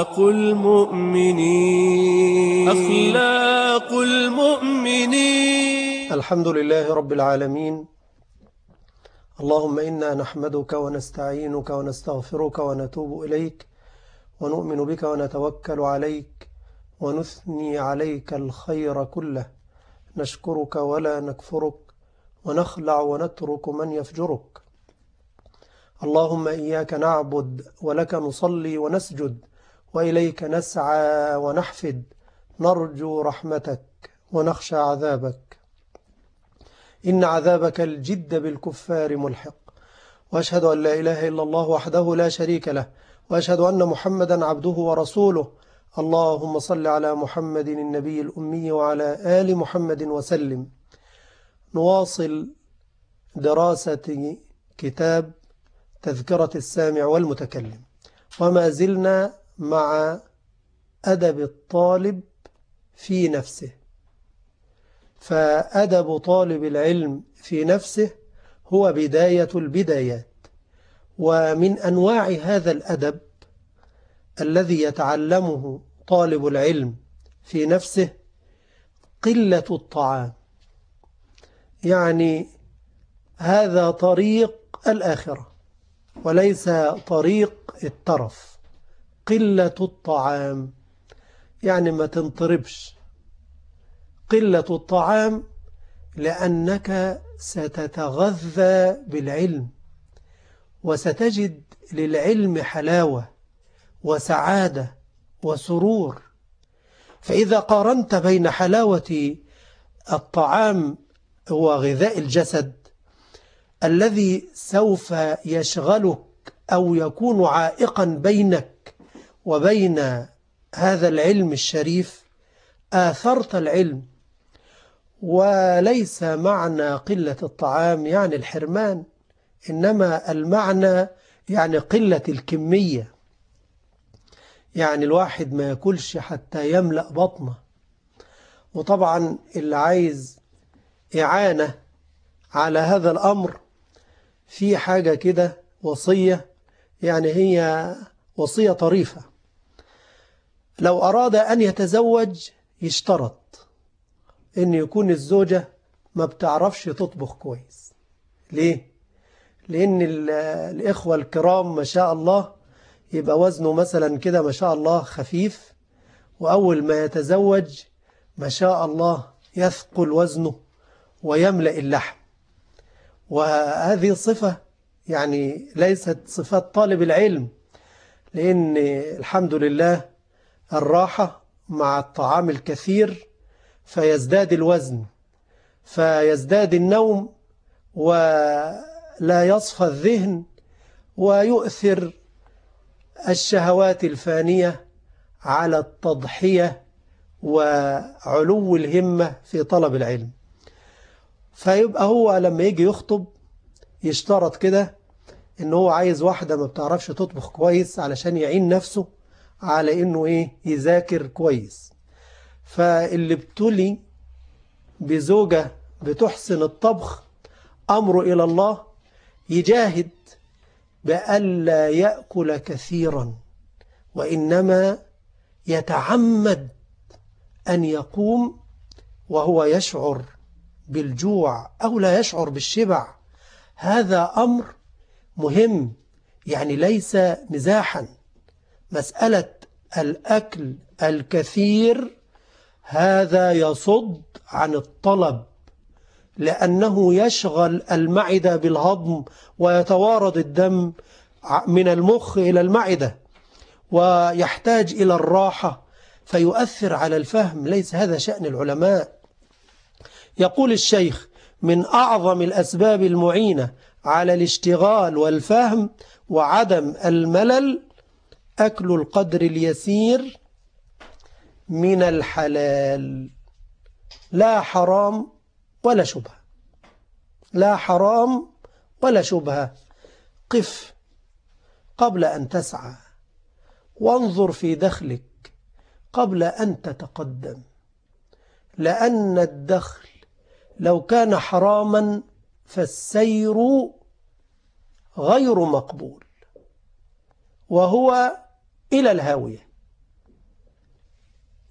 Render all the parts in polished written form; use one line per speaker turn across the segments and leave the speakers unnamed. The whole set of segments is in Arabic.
أخلاق المؤمنين.
الحمد لله رب العالمين. اللهم إنا نحمدك ونستعينك ونستغفرك ونتوب إليك ونؤمن بك ونتوكل عليك ونثني عليك الخير كله، نشكرك ولا نكفرك ونخلع ونترك من يفجرك. اللهم إياك نعبد ولك نصلي ونسجد وإليك نسعى ونحفد، نرجو رحمتك ونخشى عذابك، إن عذابك الجد بالكفار ملحق. وأشهد أن لا إله إلا الله وحده لا شريك له، وأشهد أن محمدا عبده ورسوله. اللهم صل على محمد النبي الأمي وعلى آل محمد وسلم. نواصل دراسة كتاب تذكرة السامع والمتكلم، وما زلنا مع أدب الطالب في نفسه. فأدب طالب العلم في نفسه هو بداية البدايات، ومن أنواع هذا الأدب الذي يتعلمه طالب العلم في نفسه قلة الطعام. يعني هذا طريق الآخرة وليس طريق الترف. قلة الطعام يعني ما تنطربش. قلة الطعام لأنك ستتغذى بالعلم وستجد للعلم حلاوة وسعادة وسرور. فإذا قارنت بين حلاوة الطعام وغذاء الجسد الذي سوف يشغلك أو يكون عائقا بينك وبين هذا العلم الشريف، آثرت العلم. وليس معنى قلة الطعام يعني الحرمان، إنما المعنى يعني قلة الكمية. يعني الواحد ما يأكلش حتى يملأ بطنه. وطبعا اللي عايز إعانة على هذا الأمر في حاجة كده وصية، يعني هي وصية طريفة. لو أراد أن يتزوج يشترط إن يكون الزوجة ما بتعرفش تطبخ كويس. ليه؟ لأن الإخوة الكرام ما شاء الله يبقى وزنه مثلا كده ما شاء الله خفيف، وأول ما يتزوج ما شاء الله يثقل وزنه ويملأ اللحم. وهذه صفة يعني ليست صفات طالب العلم، لأن الحمد لله الراحة مع الطعام الكثير فيزداد الوزن، فيزداد النوم ولا يصفى الذهن، ويؤثر الشهوات الفانية على التضحية وعلو الهمة في طلب العلم. فيبقى هو لما يجي يخطب يشترط كده إن هو عايز واحدة ما بتعرفش تطبخ كويس علشان يعين نفسه على إنه يذاكر كويس. فاللي ابتلي بزوجة بتحسن الطبخ أمره إلى الله يجاهد بألا يأكل كثيرا، وإنما يتعمد أن يقوم وهو يشعر بالجوع أو لا يشعر بالشبع. هذا أمر مهم، يعني ليس مزاحا. مسألة الأكل الكثير هذا يصد عن الطلب، لأنه يشغل المعدة بالهضم ويتوارد الدم من المخ إلى المعدة ويحتاج إلى الراحة فيؤثر على الفهم. ليس هذا شأن العلماء. يقول الشيخ: من أعظم الأسباب المعينة على الاشتغال والفهم وعدم الملل أكل القدر اليسير من الحلال، لا حرام ولا شبهة. لا حرام ولا شبهة. قف قبل أن تسعى، وانظر في دخلك قبل أن تتقدم، لأن الدخل لو كان حراما فالسير غير مقبول وهو إلى الهاوية.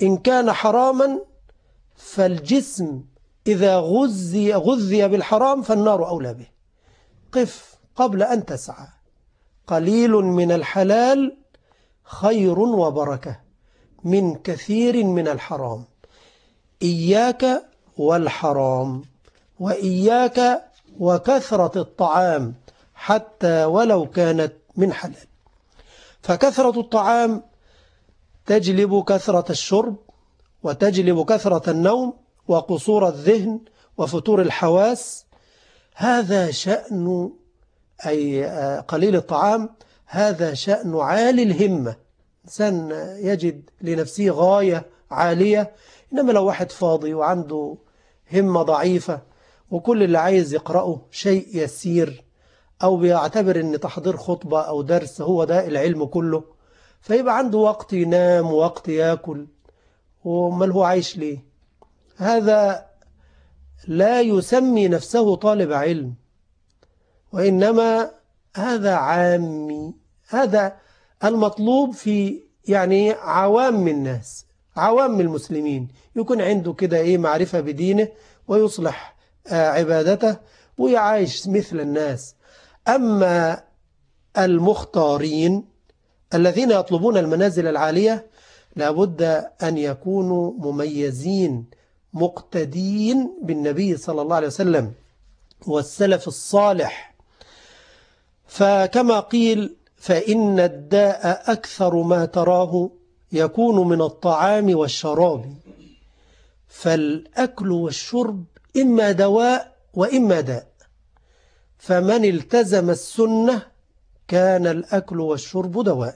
إن كان حراما فالجسم إذا غذي بالحرام فالنار أولى به. قف قبل أن تسعى، قليل من الحلال خير وبركة من كثير من الحرام. إياك والحرام، وإياك وكثرة الطعام حتى ولو كانت من حلال. فكثرة الطعام تجلب كثرة الشرب، وتجلب كثرة النوم، وقصور الذهن، وفتور الحواس. هذا شأن أي قليل الطعام، هذا شأن عالي الهمة. إنسان يجد لنفسه غاية عالية، إنما لو واحد فاضي وعنده همة ضعيفة وكل اللي عايز يقرأه شيء يسير، أو بيعتبر أن تحضير خطبة أو درس هو ده العلم كله، فيبقى عنده وقت ينام ووقت يأكل، وما هو عايش ليه؟ هذا لا يسمي نفسه طالب علم، وإنما هذا عامي. هذا المطلوب في عوام الناس، عوام المسلمين، يكون عنده كده معرفة بدينه ويصلح عبادته ويعيش مثل الناس. أما المختارين الذين يطلبون المنازل العالية لابد أن يكونوا مميزين مقتدين بالنبي صلى الله عليه وسلم والسلف الصالح. فكما قيل: فإن الداء أكثر ما تراه يكون من الطعام والشراب. فالأكل والشرب إما دواء وإما داء، فمن التزم السنة كان الأكل والشرب دواء.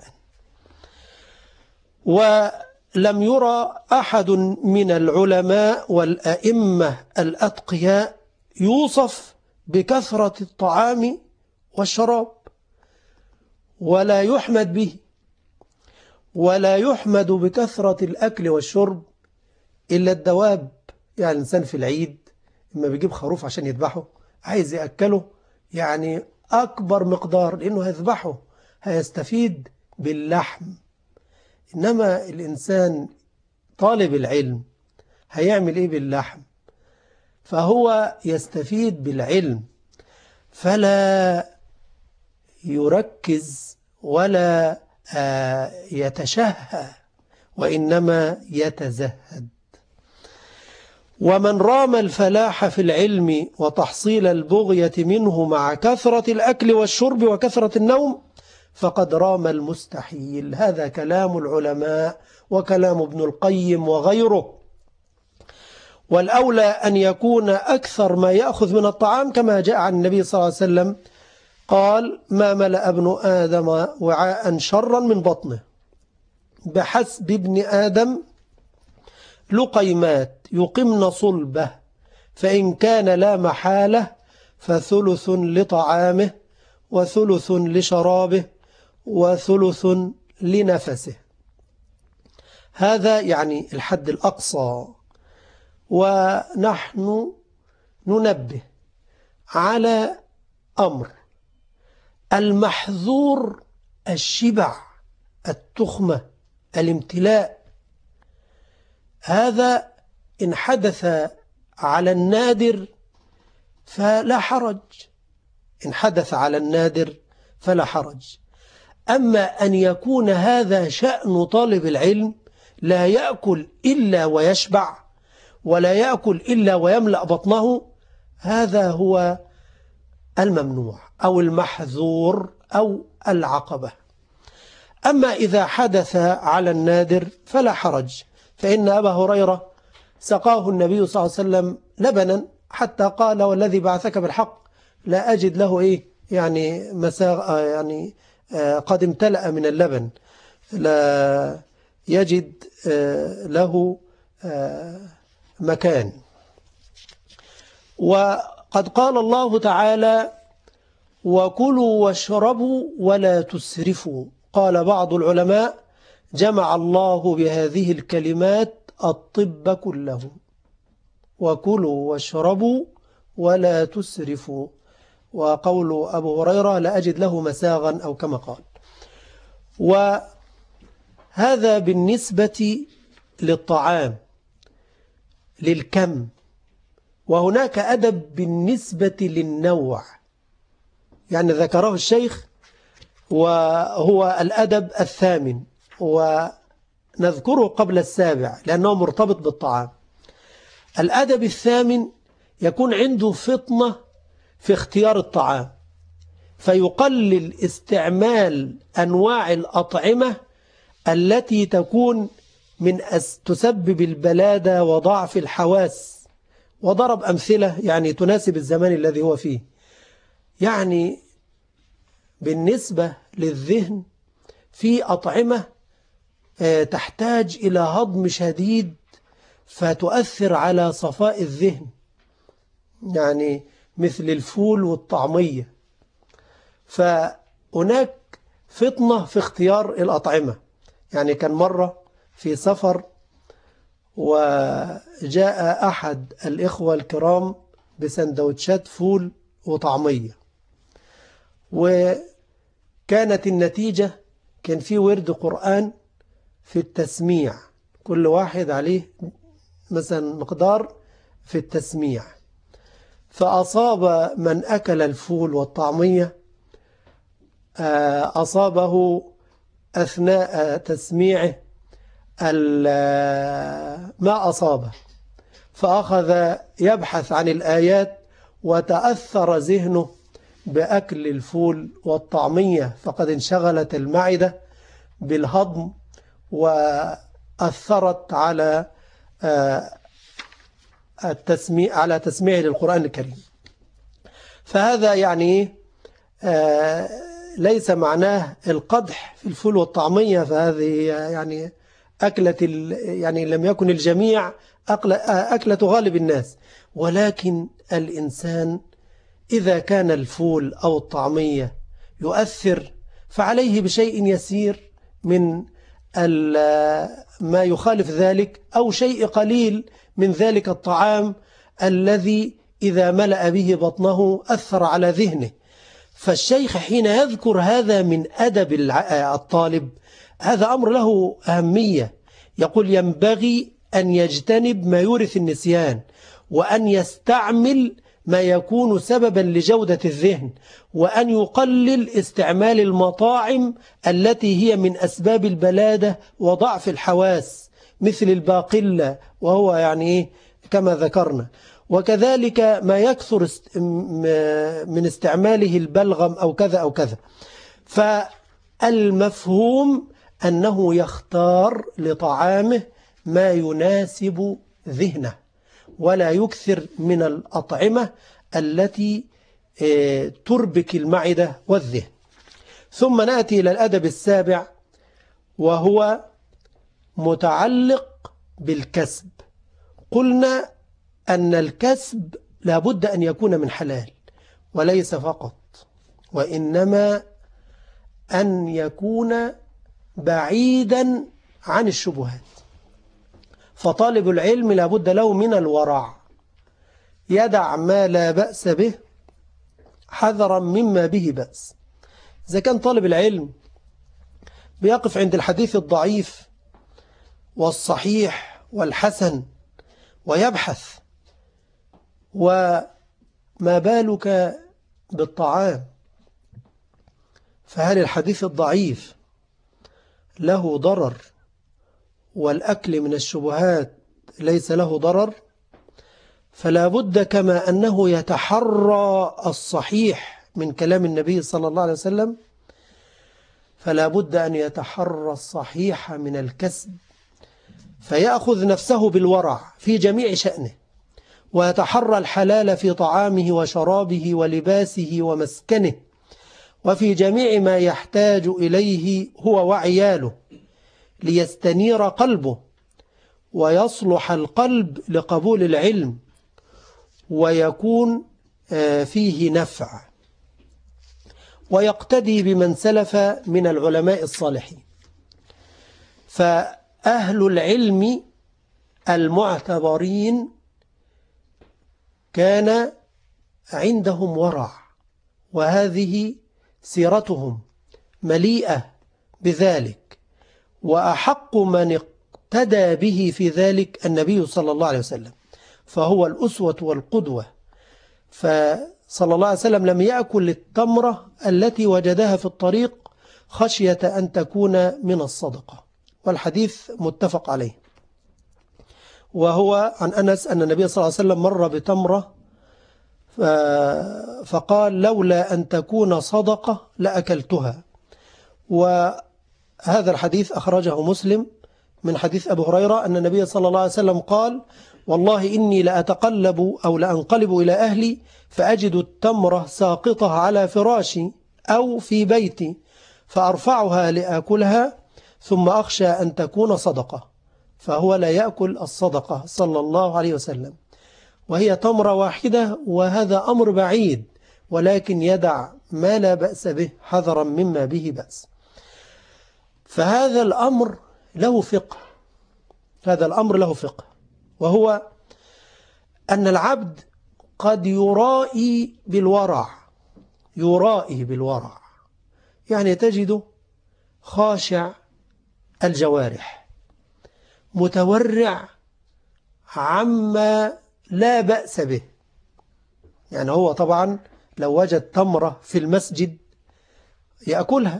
ولم يرى أحد من العلماء والأئمة الأتقياء يوصف بكثرة الطعام والشراب، ولا يحمد به، ولا يحمد بكثرة الأكل والشرب إلا الدواب. الإنسان في العيد لما بيجيب خروف عشان يذبحه عايز يأكله أكبر مقدار، لأنه هيذبحه هيستفيد باللحم. إنما الإنسان طالب العلم هيعمل إيه باللحم؟ فهو يستفيد بالعلم، فلا يركز ولا يتشهى، وإنما يتزهد. ومن رام الفلاح في العلم وتحصيل البغية منه مع كثرة الأكل والشرب وكثرة النوم فقد رام المستحيل. هذا كلام العلماء وكلام ابن القيم وغيره. والأولى أن يكون أكثر ما يأخذ من الطعام كما جاء عن النبي صلى الله عليه وسلم قال: ما ملأ ابن آدم وعاء شرا من بطنه، بحسب ابن آدم لقيمات يقمن صلبه، فإن كان لا محالة فثلث لطعامه وثلث لشرابه وثلث لنفسه. هذا الحد الأقصى. ونحن ننبه على أمر: المحذور الشبع، التخمة، الامتلاء. هذا إن حدث على النادر فلا حرج، إن حدث على النادر فلا حرج. أما أن يكون هذا شأن طالب العلم، لا يأكل إلا ويشبع، ولا يأكل إلا ويملأ بطنه، هذا هو الممنوع أو المحذور أو العقبة. أما إذا حدث على النادر فلا حرج، فإن أبا هريرة سقاه النبي صلى الله عليه وسلم لبنا حتى قال: والذي بعثك بالحق لا أجد له مساغ قد امتلأ من اللبن، لا يجد له مكان. وقد قال الله تعالى: وكلوا واشربوا ولا تسرفوا. قال بعض العلماء: جمع الله بهذه الكلمات الطب كله، وكلوا واشربوا ولا تسرفوا. وقول أبو هريرة: لا أجد له مساغا، أو كما قال. وهذا بالنسبة للطعام للكم، وهناك أدب بالنسبة للنوع، يعني ذكره الشيخ، وهو الأدب الثامن، ونذكره قبل السابع لأنه مرتبط بالطعام. الأدب الثامن يكون عنده فطنة في اختيار الطعام، فيقلل استعمال أنواع الأطعمة التي تكون تسبب البلادة وضعف الحواس، وضرب أمثلة يعني تناسب الزمان الذي هو فيه. يعني بالنسبة للذهن في أطعمة تحتاج إلى هضم شديد فتؤثر على صفاء الذهن، يعني مثل الفول والطعمية، فهناك فطنة في اختيار الأطعمة. يعني كان مرة في سفر وجاء أحد الإخوة الكرام بسندوتشات فول وطعمية، وكانت النتيجة كان في ورد قرآن في التسميع، كل واحد عليه مثلا مقدار في التسميع، فأصاب من أكل الفول والطعمية أصابه أثناء تسميعه ما أصابه، فأخذ يبحث عن الآيات وتأثر ذهنه بأكل الفول والطعمية، فقد انشغلت المعدة بالهضم وأثرت على تسميع للقرآن الكريم. فهذا يعني ليس معناه القدح في الفول والطعمية، فهذه يعني يعني لم يكن الجميع أكلة غالب الناس، ولكن الإنسان إذا كان الفول أو الطعمية يؤثر فعليه بشيء يسير من ما يخالف ذلك، أو شيء قليل من ذلك الطعام الذي إذا ملأ به بطنه أثر على ذهنه. فالشيخ حين يذكر هذا من أدب الطالب، هذا أمر له أهمية، يقول ينبغي أن يجتنب ما يورث النسيان، وأن يستعمل ما يكون سببا لجودة الذهن، وأن يقلل استعمال المطاعم التي هي من أسباب البلادة وضعف الحواس مثل الباقلة، وهو يعني كما ذكرنا، وكذلك ما يكثر من استعماله البلغم أو كذا أو كذا. فالمفهوم أنه يختار لطعامه ما يناسب ذهنه، ولا يكثر من الأطعمة التي تربك المعدة والذهن. ثم نأتي إلى الأدب السابع، وهو متعلق بالكسب. قلنا أن الكسب لابد أن يكون من حلال، وليس فقط، وإنما أن يكون بعيدا عن الشبهات. فطالب العلم لابد له من الورع، يدع ما لا بأس به حذرا مما به بأس. إذا كان طالب العلم بيقف عند الحديث الضعيف والصحيح والحسن ويبحث، وما بالك بالطعام؟ فهل الحديث الضعيف له ضرر والأكل من الشبهات ليس له ضرر؟ فلا بد كما أنه يتحرى الصحيح من كلام النبي صلى الله عليه وسلم، فلا بد أن يتحرى الصحيح من الكسب، فيأخذ نفسه بالورع في جميع شأنه، ويتحرى الحلال في طعامه وشرابه ولباسه ومسكنه، وفي جميع ما يحتاج إليه هو وعياله، ليستنير قلبه ويصلح القلب لقبول العلم ويكون فيه نفع، ويقتدي بمن سلف من العلماء الصالحين. فأهل العلم المعتبرين كان عندهم ورع، وهذه سيرتهم مليئة بذلك، وأحق من واقتدى به في ذلك النبي صلى الله عليه وسلم، فهو الأسوة والقدوة. فصلى الله عليه وسلم لم يأكل التمرة التي وجدها في الطريق خشية أن تكون من الصدقة، والحديث متفق عليه. وهو عن أنس أن النبي صلى الله عليه وسلم مر بتمرة فقال لولا أن تكون صدقة لأكلتها. وهذا الحديث أخرجه مسلم من حديث أبو هريرة أن النبي صلى الله عليه وسلم قال والله إني لأتقلب أو لأنقلب إلى أهلي فأجد التمرة ساقطة على فراشي أو في بيتي فأرفعها لأكلها ثم أخشى أن تكون صدقة، فهو لا يأكل الصدقة صلى الله عليه وسلم، وهي تمرة واحدة، وهذا أمر بعيد، ولكن يدع ما لا بأس به حذرا مما به بأس. فهذا الأمر له فقه، هذا الأمر له فقه، وهو أن العبد قد يرائي بالورع، يرائي بالورع، يعني تجده خاشع الجوارح متورع عما لا بأس به. يعني هو طبعا لو وجد تمرة في المسجد يأكلها،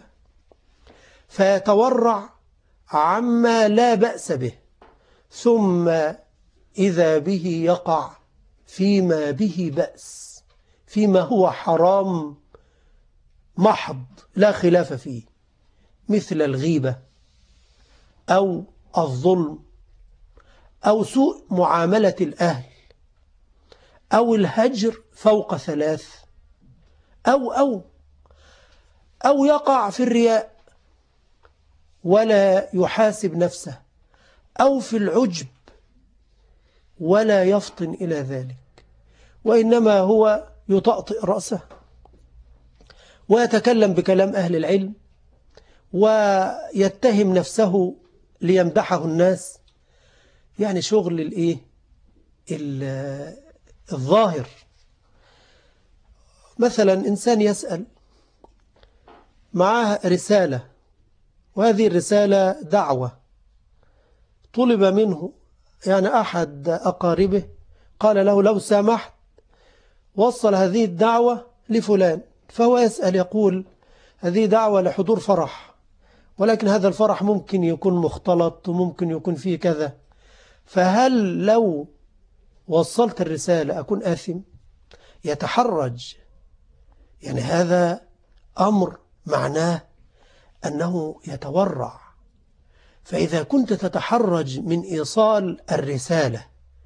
فيتورع عما لا بأس به، ثم إذا به يقع فيما به بأس، فيما هو حرام محض لا خلاف فيه، مثل الغيبة أو الظلم أو سوء معاملة الأهل أو الهجر فوق 3 أو يقع في الرياء ولا يحاسب نفسه، أو في العجب ولا يفطن إلى ذلك، وإنما هو يطأطئ رأسه ويتكلم بكلام أهل العلم ويتهم نفسه ليمدحه الناس، يعني شغل الظاهر. مثلا إنسان يسأل معاه رسالة، وهذه الرسالة دعوة، طلب منه يعني أحد أقاربه قال له لو سمحت وصل هذه الدعوة لفلان، فهو يسأل يقول هذه دعوة لحضور فرح، ولكن هذا الفرح ممكن يكون مختلط وممكن يكون فيه كذا، فهل لو وصلت الرسالة أكون آثم؟ يتحرج. يعني هذا أمر معناه أنه يتورع. فإذا كنت تتحرج من إيصال الرسالة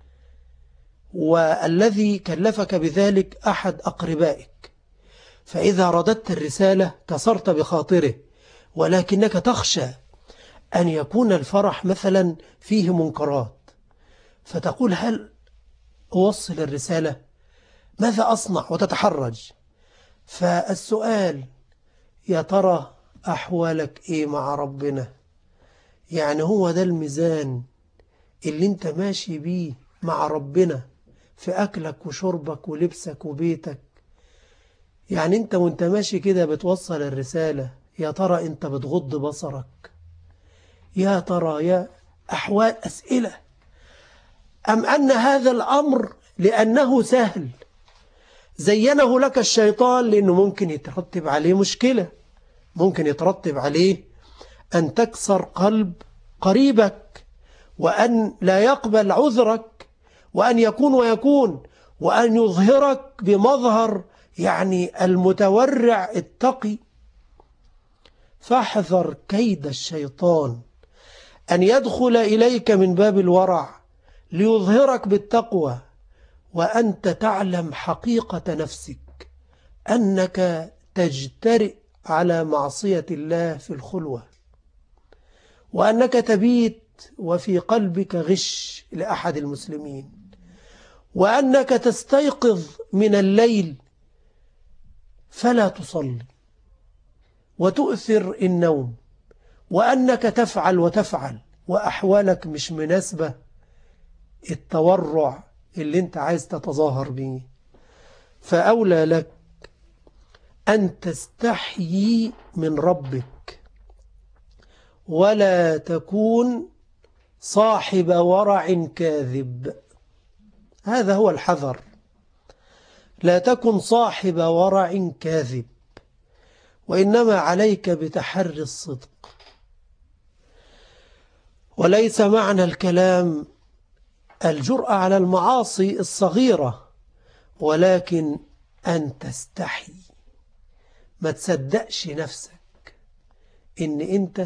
والذي كلفك بذلك أحد أقربائك، فإذا رددت الرسالة كسرت بخاطره، ولكنك تخشى أن يكون الفرح مثلا فيه منكرات، فتقول هل أوصل الرسالة؟ ماذا أصنع؟ وتتحرج. فالسؤال يا ترى أحوالك إيه مع ربنا؟ يعني هو ده الميزان اللي انت ماشي بيه مع ربنا في أكلك وشربك ولبسك وبيتك؟ يعني انت وانت ماشي كده بتوصل الرسالة، يا ترى انت بتغض بصرك؟ يا ترى يا أحوال أسئلة، أم أن هذا الأمر لأنه سهل زينه لك الشيطان لأنه ممكن يترتب عليه مشكلة، ممكن يترتب عليه أن تكسر قلب قريبك، وأن لا يقبل عذرك، وأن يكون ويكون، وأن يظهرك بمظهر يعني المتورع التقي. فاحذر كيد الشيطان أن يدخل إليك من باب الورع ليظهرك بالتقوى، وأنت تعلم حقيقة نفسك أنك تجترئ على معصية الله في الخلوة، وأنك تبيت وفي قلبك غش لأحد المسلمين، وأنك تستيقظ من الليل فلا تصلي وتؤثر النوم، وأنك تفعل وتفعل وأحوالك مش مناسبة التورع اللي انت عايز تتظاهر به. فأولى لك أن تستحيي من ربك، ولا تكون صاحب ورع كاذب. هذا هو الحذر، لا تكن صاحب ورع كاذب، وإنما عليك بتحري الصدق. وليس معنى الكلام الجرأة على المعاصي الصغيرة، ولكن أن تستحي، ما تصدقش نفسك إن أنت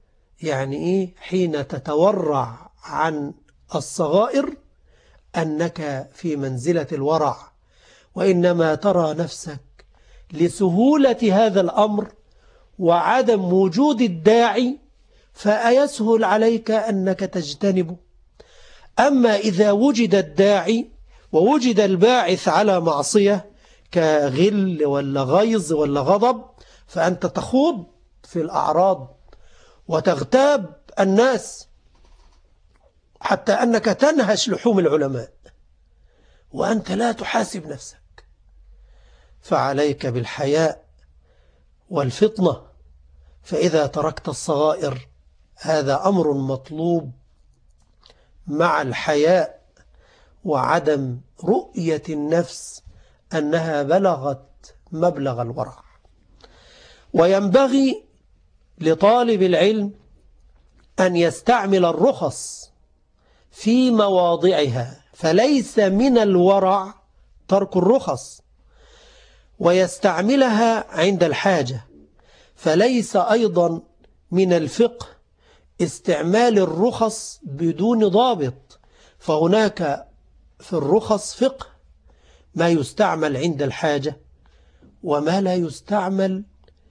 حين تتورع عن الصغائر أنك في منزلة الورع، وإنما ترى نفسك لسهولة هذا الأمر وعدم وجود الداعي فأيسهل عليك أنك تجتنبه. أما إذا وجد الداعي ووجد الباعث على معصية كغل ولا غيظ ولا غضب، فأنت تخوض في الأعراض وتغتاب الناس حتى أنك تنهش لحوم العلماء وأنت لا تحاسب نفسك. فعليك بالحياء والفطنة، فإذا تركت الصغائر هذا أمر مطلوب مع الحياء وعدم رؤية النفس أنها بلغت مبلغ الورع. وينبغي لطالب العلم أن يستعمل الرخص في مواضعها، فليس من الورع ترك الرخص، ويستعملها عند الحاجة، فليس أيضا من الفقه استعمال الرخص بدون ضابط. فهناك في الرخص فقه، ما يستعمل عند الحاجة وما لا يستعمل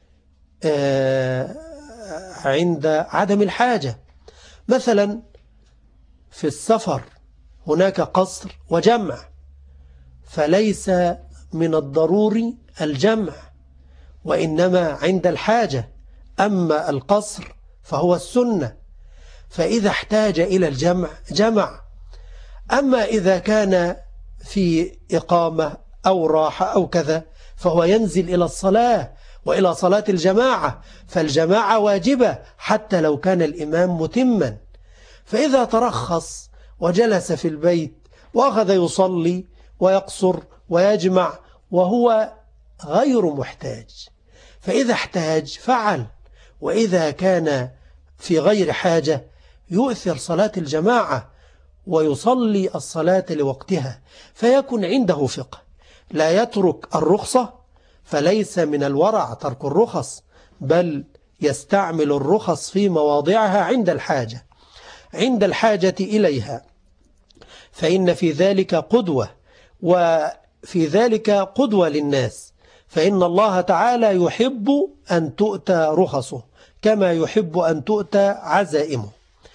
عند عدم الحاجة. مثلا في السفر هناك قصر وجمع، فليس من الضروري الجمع وإنما عند الحاجة. أما القصر فهو السنة، فإذا احتاج إلى الجمع جمع. أما إذا كان في إقامة أو راحة أو كذا فهو ينزل إلى الصلاة وإلى صلاة الجماعة، فالجماعة واجبة حتى لو كان الإمام متما. فإذا ترخص وجلس في البيت وأخذ يصلي ويقصر ويجمع وهو غير محتاج، فإذا احتاج فعل، وإذا كان في غير حاجة يؤثر صلاة الجماعة ويصلي الصلاة لوقتها، فيكون عنده فقه. لا يترك الرخصة، فليس من الورع ترك الرخص، بل يستعمل الرخص في مواضعها عند الحاجة، عند الحاجة إليها، فإن في ذلك قدوة، وفي ذلك قدوة للناس. فإن الله تعالى يحب أن تؤتى رخصه كما يحب أن تؤتى عزائمه.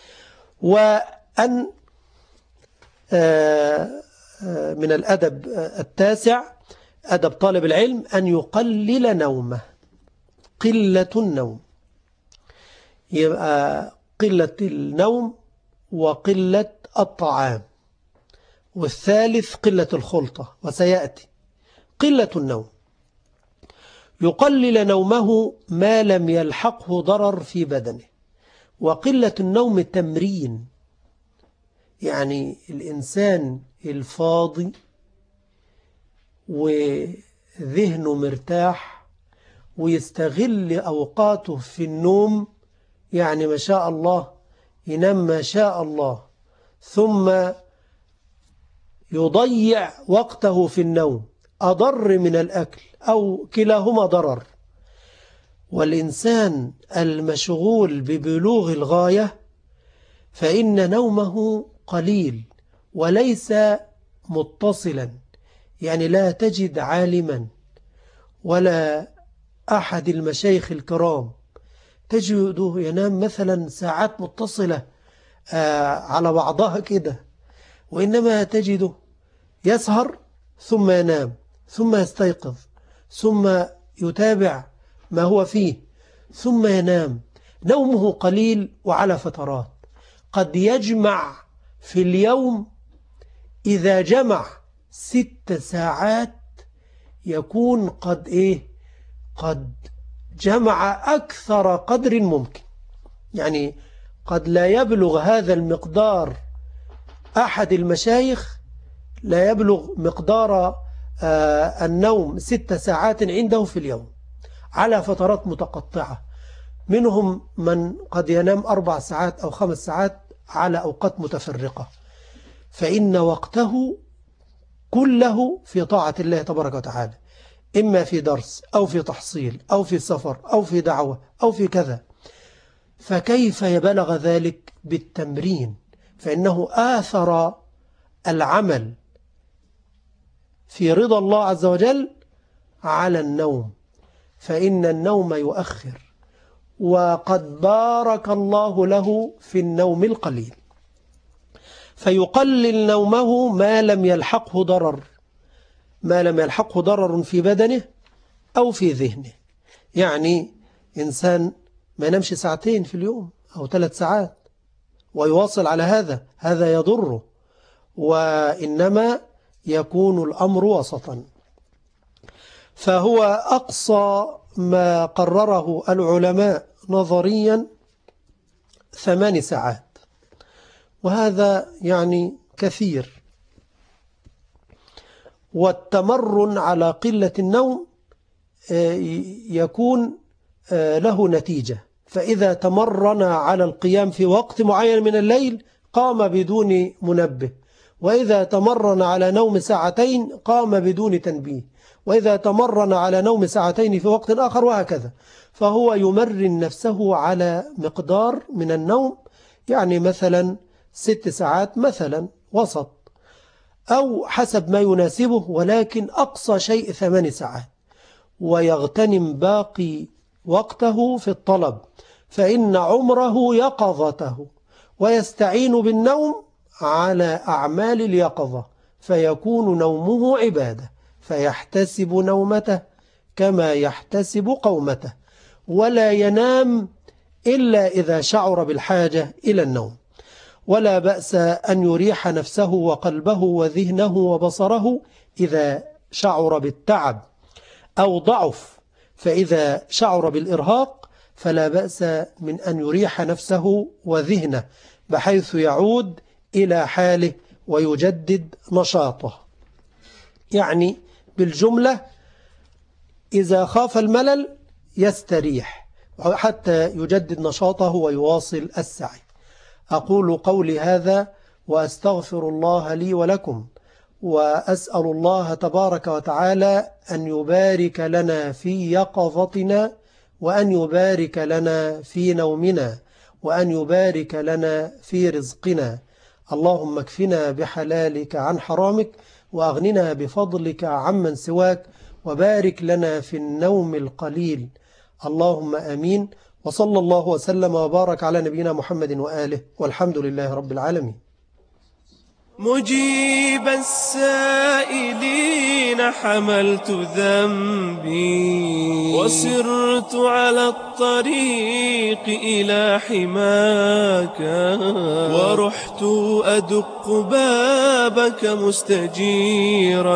وأن من الأدب التاسع أدب طالب العلم أن يقلل نومه. قلة النوم، يبقى قلة النوم وقلة الطعام، والثالث قلة الخلطة وسيأتي. قلة النوم، يقلل نومه ما لم يلحقه ضرر في بدنه. وقلة النوم تمرين، يعني الإنسان الفاضي وذهنه مرتاح ويستغل أوقاته في النوم، يعني ما شاء الله ينام ما شاء الله، ثم يضيع وقته في النوم أضر من الأكل، أو كلاهما ضرر. والإنسان المشغول ببلوغ الغاية فإن نومه قليل وليس متصلا، يعني لا تجد عالما ولا أحد المشايخ الكرام تجده ينام مثلا ساعات متصلة على بعضها كده، وإنما تجده يسهر ثم ينام ثم يستيقظ ثم يتابع ما هو فيه ثم ينام. نومه قليل وعلى فترات، قد يجمع في اليوم، إذا جمع 6 ساعات يكون قد جمع أكثر قدر ممكن، يعني قد لا يبلغ هذا المقدار أحد المشايخ لا يبلغ مقدار النوم 6 ساعات عنده في اليوم على فترات متقطعة. منهم من قد ينام 4 ساعات أو 5 ساعات على أوقات متفرقة، فإن وقته كله في طاعة الله تبارك وتعالى، إما في درس أو في تحصيل أو في سفر أو في دعوة أو في كذا. فكيف يبلغ ذلك بالتمرين؟ فإنه آثر العمل في رضا الله عز وجل على النوم، فإن النوم يؤخر، وقد بارك الله له في النوم القليل، فيقلل نومه ما لم يلحقه ضرر في بدنه أو في ذهنه. يعني إنسان ما ينامش 2 ساعات في اليوم أو 3 ساعات ويواصل على هذا يضره، وإنما يكون الأمر وسطا. فهو أقصى ما قرره العلماء نظريا 8 ساعات، وهذا يعني كثير. والتمرن على قلة النوم يكون له نتيجة، فإذا تمرن على القيام في وقت معين من الليل قام بدون منبه، وإذا تمرن على نوم 2 ساعات قام بدون تنبيه، وإذا تمرن على نوم 2 ساعات في وقت آخر، وهكذا. فهو يمرن نفسه على مقدار من النوم، يعني مثلا 6 ساعات مثلا وسط، أو حسب ما يناسبه، ولكن أقصى شيء 8 ساعات، ويغتنم باقي وقته في الطلب، فإن عمره يقظته، ويستعين بالنوم على أعمال اليقظة، فيكون نومه عبادة، فيحتسب نومته كما يحتسب قومته، ولا ينام إلا إذا شعر بالحاجة إلى النوم. ولا بأس أن يريح نفسه وقلبه وذهنه وبصره إذا شعر بالتعب أو ضعف، فإذا شعر بالإرهاق فلا بأس من أن يريح نفسه وذهنه بحيث يعود إلى حاله ويجدد نشاطه. يعني بالجملة إذا خاف الملل يستريح حتى يجدد نشاطه ويواصل السعي. أقول قولي هذا وأستغفر الله لي ولكم، وأسأل الله تبارك وتعالى أن يبارك لنا في يقظتنا، وأن يبارك لنا في نومنا، وأن يبارك لنا في رزقنا. اللهم اكفنا بحلالك عن حرامك، وأغننا بفضلك عمن سواك، وبارك لنا في النوم القليل. اللهم آمين. وصلى الله وسلم وبارك على نبينا محمد وآله، والحمد لله رب العالمين.
مجيب السائلين حملت ذنبي، وسرت على الطريق إلى حماك، ورحت أدق بابك مستجيرا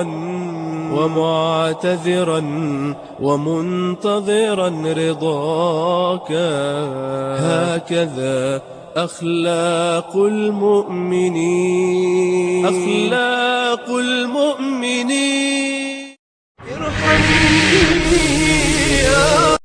ومعتذرا ومنتظرا رضاك. هكذا أخلاق المؤمنين، أخلاق المؤمنين. ارحمني يا